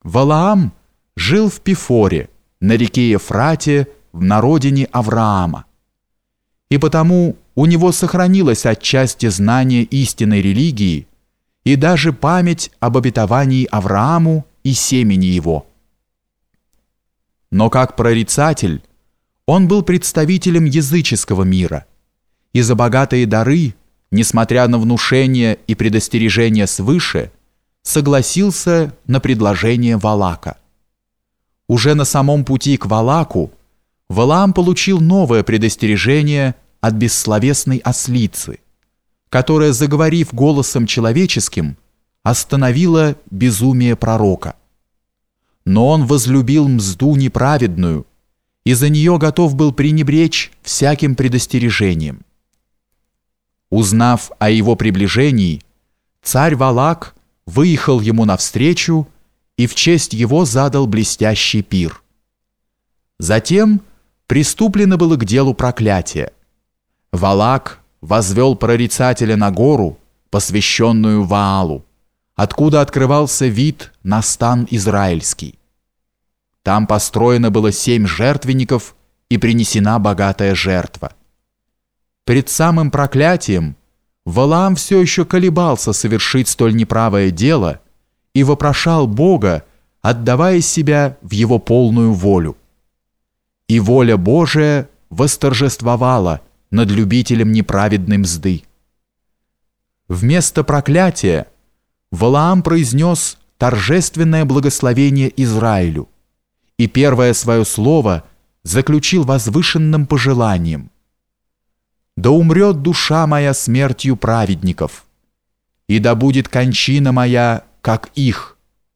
Валаам жил в Пифоре, на реке Ефрате, на родине Авраама. И потому у него сохранилось отчасти знание истинной религии и даже память об обетовании Аврааму и семени его. Но как прорицатель он был представителем языческого мира, и за богатые дары, несмотря на внушения и предостережения свыше, согласился на предложение Валака. Уже на самом пути к Валаку Валаам получил новое предостережение от бессловесной ослицы, которая, заговорив голосом человеческим, остановила безумие пророка. Но он возлюбил мзду неправедную и за нее готов был пренебречь всяким предостережением. Узнав о его приближении, царь Валак выехал ему навстречу и в честь его задал блестящий пир. Затем приступлено было к делу проклятия. Валак возвел прорицателя на гору, посвященную Ваалу, откуда открывался вид на стан израильский. Там построено было 7 жертвенников и принесена богатая жертва. Пред самым проклятием Валаам все еще колебался совершить столь неправое дело и вопрошал Бога, отдавая себя в его полную волю. И воля Божия восторжествовала над любителем неправедной мзды. Вместо проклятия Валаам произнес торжественное благословение Израилю и первое свое слово заключил возвышенным пожеланием: «Да умрет душа моя смертью праведников, и да будет кончина моя, как их».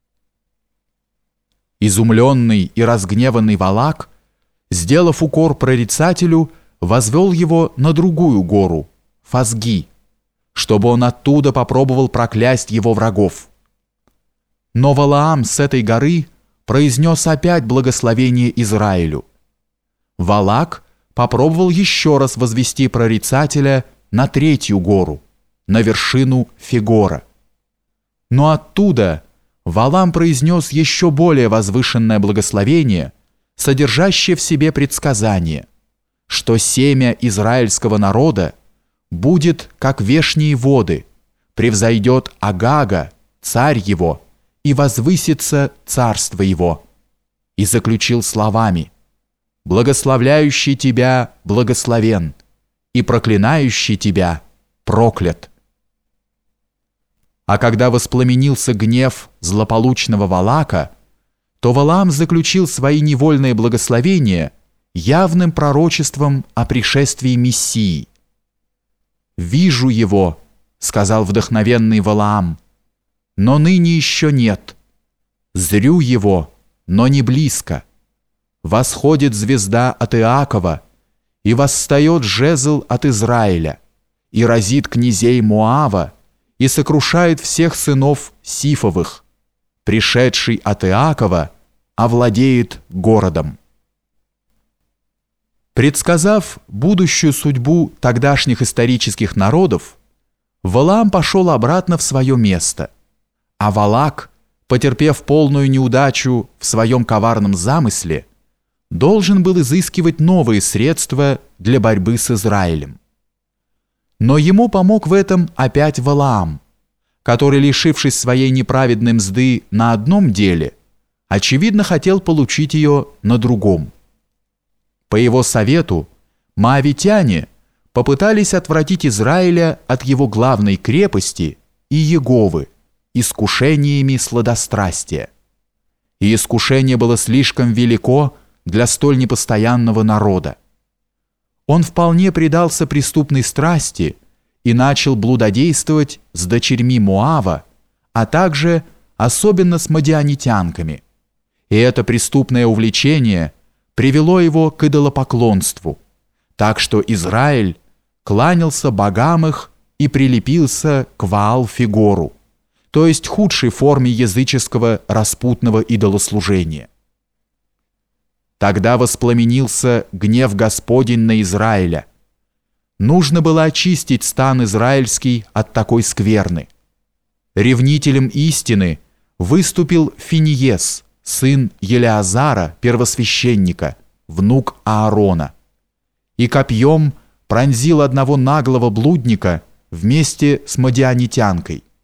Изумленный и разгневанный Валак, сделав укор прорицателю, возвел его на другую гору, Фазги, чтобы он оттуда попробовал проклясть его врагов. Но Валаам с этой горы произнес опять благословение Израилю. Валак попробовал еще раз возвести прорицателя на третью гору, на вершину Фегора. Но оттуда Валаам произнес еще более возвышенное благословение, содержащее в себе предсказание, что семя израильского народа будет, как вешние воды, превзойдет Агага, царь его, и возвысится царство его. И заключил словами: «Благословляющий тебя благословен, и проклинающий тебя проклят». А когда воспламенился гнев злополучного Валака, то Валаам заключил свои невольные благословения явным пророчеством о пришествии Мессии. «Вижу его», — сказал вдохновенный Валаам, — «но ныне еще нет. Зрю его, но не близко. Восходит звезда от Иакова, и восстает жезл от Израиля, и разит князей Моава, и сокрушает всех сынов Сифовых. Пришедший от Иакова овладеет городом». Предсказав будущую судьбу тогдашних исторических народов, Валаам пошел обратно в свое место, а Валак, потерпев полную неудачу в своем коварном замысле, должен был изыскивать новые средства для борьбы с Израилем. Но ему помог в этом опять Валаам, который, лишившись своей неправедной мзды на одном деле, очевидно хотел получить ее на другом. По его совету моавитяне попытались отвратить Израиля от его главной крепости и Еговы искушениями сладострастия. И искушение было слишком велико для столь непостоянного народа. Он вполне предался преступной страсти и начал блудодействовать с дочерьми Моава, а также особенно с мадианитянками. И это преступное увлечение привело его к идолопоклонству, так что Израиль кланялся богам их и прилепился к Ваал-Фегору, то есть худшей форме языческого распутного идолослужения. Тогда воспламенился гнев Господень на Израиля. Нужно было очистить стан израильский от такой скверны. Ревнителям истины выступил Финиес, сын Елеазара, первосвященника, внук Аарона, и копьем пронзил одного наглого блудника вместе с мадианитянкой.